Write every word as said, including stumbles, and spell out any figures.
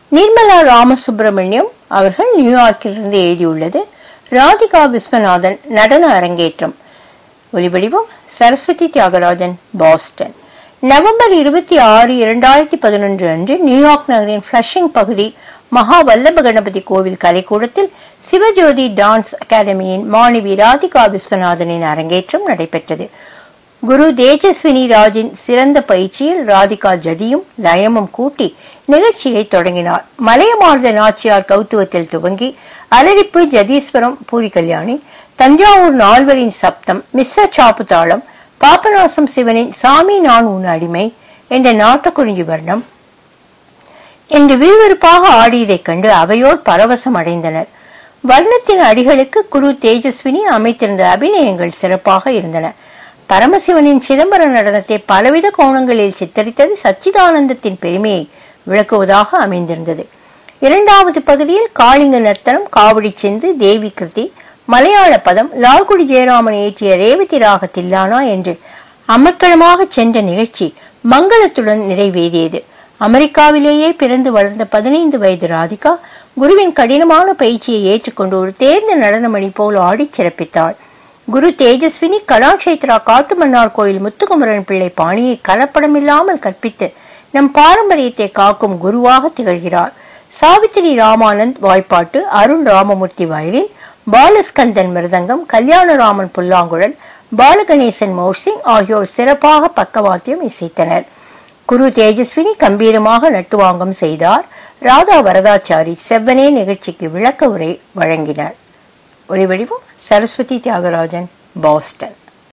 நிர்மலா ராமசுப்பிரமணியம் அவர்கள் நியூயார்க்கிலிருந்து எழுதியுள்ளது. ராதிகா விஸ்வநாதன் நடன அரங்கேற்றம். ஒலிவடிவம் சரஸ்வதி தியாகராஜன், பாஸ்டன். நவம்பர் இருபத்தி ஆறு இரண்டாயிரத்தி பதினொன்று அன்று நியூயார்க் நகரின் ஃபிளஷிங் பகுதி மகா வல்லப கணபதி கோவில் கலைக்கூடத்தில் சிவஜோதி டான்ஸ் அகாடமியின் மாணவி ராதிகா விஸ்வநாதனின் அரங்கேற்றம் நடைபெற்றது. குரு தேஜஸ்வினி ராஜின் சிறந்த பயிற்சியில் ராதிகா ஜதியும் லயமும் கூட்டி நிகழ்ச்சியை தொடங்கினார். மலையமார்ந்த நாச்சியார் கௌத்துவத்தில் துவங்கி அலரிப்பு, ஜதீஸ்வரம், பூரி கல்யாணி, தஞ்சாவூர் நால்வரின் சப்தம், மிஸ்ர சாப்பு தாளம், பாபநாசம் சிவனின் சாமி நான் உன் அடிமை என்ற நாட்டுக்குறிஞ்சி வர்ணம் என்று விறுவிறுப்பாக ஆடியதைக் கண்டு அவையோர் பரவசம் அடைந்தனர். வர்ணத்தின் அடிகளுக்கு குரு தேஜஸ்வினி அமைத்திருந்த அபிநயங்கள் சிறப்பாக இருந்தன. பரமசிவனின் சிதம்பர நடனத்தை பலவித கோணங்களில் சித்தரித்தது சச்சிதானந்தத்தின் பெருமையை விளக்குவதாக அமைந்திருந்தது. இரண்டாவது பகுதியில் காளிங்க நர்த்தனம், காவடி செந்து, தேவி கிருதி, மலையாள பதம், லால்குடி ஜெயராமன் இயற்றிய ரேவதி ராக தில்லானா என்று அமக்களமாக சென்ற நிகழ்ச்சி மங்களத்துடன் நிறைவேறியது. அமெரிக்காவிலேயே பிறந்து வளர்ந்த பதினைந்து வயது ராதிகா குருவின் கடினமான பயிற்சியை ஏற்றுக்கொண்டு ஒரு தேர்ந்த நடனமணி போல் ஆடி சிறப்பித்தாள். குரு தேஜஸ்வினி கலாட்சேத்ரா காட்டுமன்னார் கோயில் முத்துக்குமரன் பிள்ளை பாணியை கலப்படமில்லாமல் கற்பித்து நம் பாரம்பரியத்தை காக்கும் குருவாக திகழ்கிறார். சாவித்திரி ராமானந்த் வாய்ப்பாட்டு, அருண் ராமமூர்த்தி வயலின், பாலஸ்கந்தன் மிருதங்கம், கல்யாணராமன் புல்லாங்குழல், பாலகணேசன் மோர்சிங் ஆகியோர் சிறப்பாக பக்கவாத்தியம் இசைத்தனர். குரு தேஜஸ்வினி கம்பீரமாக நட்டுவாங்கம் செய்தார். ராதா வரதாச்சாரி செவ்வனே நிகழ்ச்சிக்கு விளக்க உரை வழங்கினார். ஒலிவடிவம் சரஸ்வதி தியாகராஜன், பாஸ்டன்.